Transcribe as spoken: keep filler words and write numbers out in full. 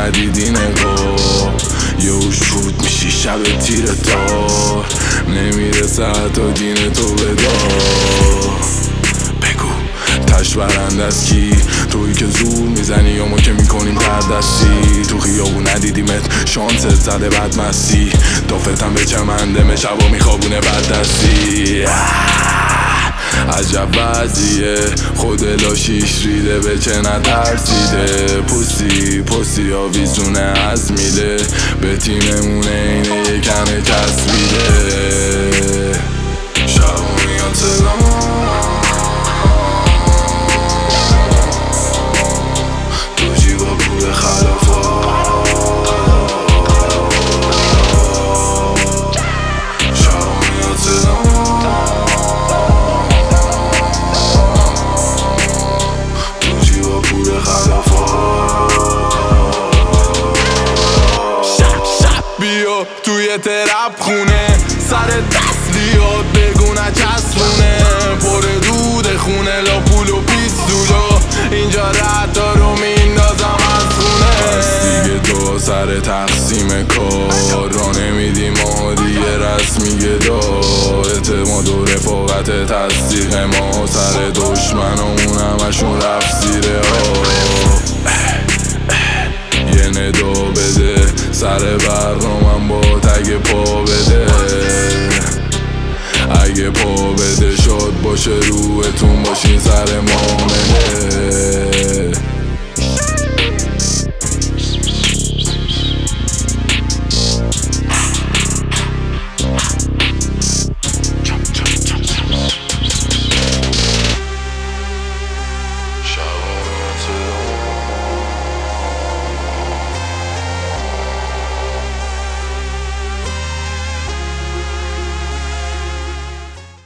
ندیدی نقاب یه شود میشی شب تیر تار نمیرسه حتی دین تو بدار بگو تش برنده است کی تویی که زور میزنی یا ما که میکنیم تردستی تو خیابون ندیدیمت شانست زده بد مستی دافتم به چمنده مشبا میخوابونه بد دستی عجب وضعیه خود لاشیش ریده به چه نترسیده پوستی پوستی آویزونه از میله به تیممونه اینه یه کمه چسبیده شبا میاد صدام تو جیبا پول خلافا شبا میاد صدام بیا توی ترپ خونه سر تسلیات بگو نچسبونه پر دود خونه لا پول و پیستولا اینجا رد رو میندازم از خونه پس دیگه تو سر تقسیم کار را نمیدی ما دیگه رسمیه دار اعتماد و رفاقت تصدیق ما سر دشمنامون همشون رفت زیره ها یه ندا بده سر برنامم با تگ پا بده اگه پا بده شاد باشه روحتون باشین سر مامنه